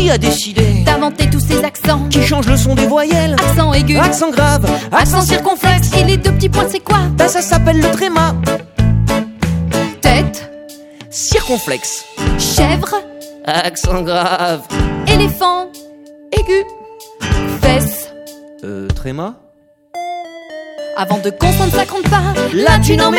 Qui a décidé d'inventer tous ces accents qui changent le son des voyelles? Accent aigu, Accent grave, accent circonflexe. Et les deux petits points, c'est quoi? Ben ça s'appelle le tréma. Tête, Circonflexe. chèvre, Accent grave. éléphant, aigu, fesse. Tréma. Avant de confondre, ça compte pas. Là tu n'en mets